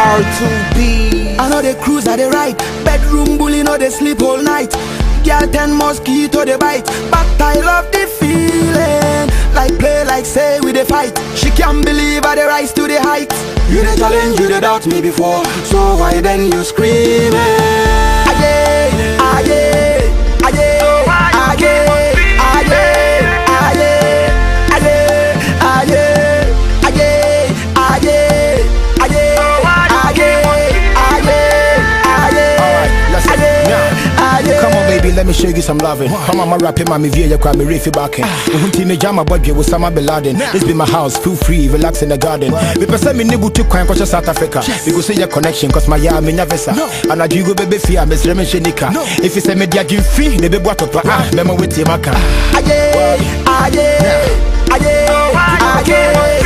R2B. I know they cruise at the right. Bedroom bully, know they sleep all night. Girl 10 mosquito they bite. But I love the feeling. Like play, like say we the fight. She can't believe I the rise to the heights. You the challenge, you the doubt me before. So why then you screaming? Aye, aye, aye, aye, let me show you some loving. Come on, my rapping, my view, you cry me reefy backing. Teenager, my budget with Osama Bin Laden. This be my house, feel free, relax in the garden. We person me nibu to coin cause South Africa. We go see your connection cause my ya me vesa. And I do go baby fear, Miss Remen Shenika. If you say media give free, they be what up. Memo with your maka. Aye, aye, aye, aye.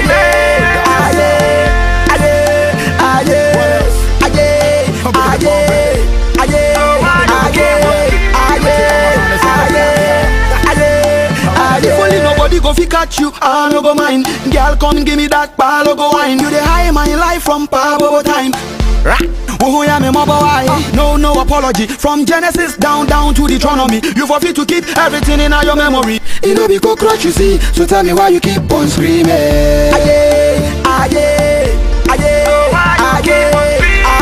Go fi catch you, I no go mind. Girl, come give me that palo go wine. You the high my life from Pabo time. Oh yeah, me mobile why? No apology. From Genesis down to Deuteronomy. You forfeit to keep everything in your memory. It no be cockroach you see, so tell me why you keep on screaming. Aye, aye, aye, aye.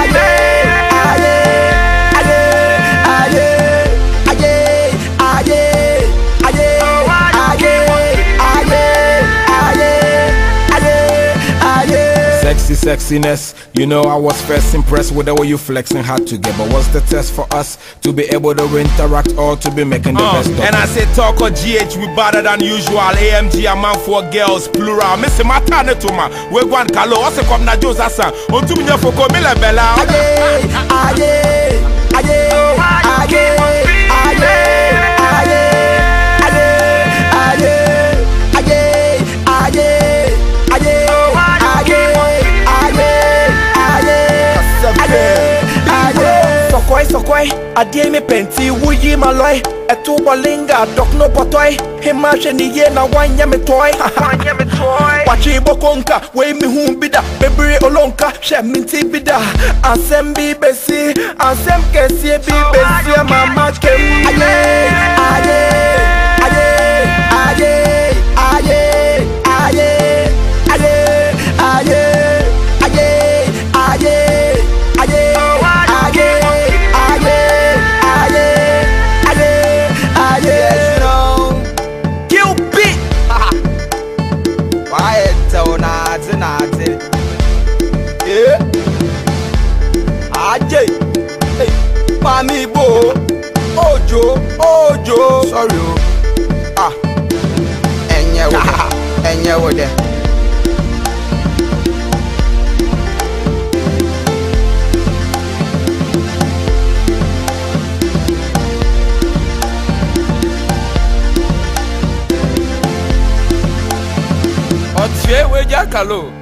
Sexiness, you know I was first impressed with the way you flexing hard to get. But what's the test for us to be able to interact or to be making the best of and I say talk or GH we better than usual. AMG a man for girls plural. Missy Matane to ma we go and kalo. What's the come na Jones asa? On to me for Komila Bella. Aye, aye, aye, Sokoi, a dear me penti, wuyi maloi, a two bolinga, doc no botoy, him marching the year now one yammy toy. Watching Bokonka, way me whom bida, baby olonka, share minty bida, and sem be bessie, and sem can see be bessie, mama came. Mami bo, Ojo, sorry. Enye with them. Otie we jakalo.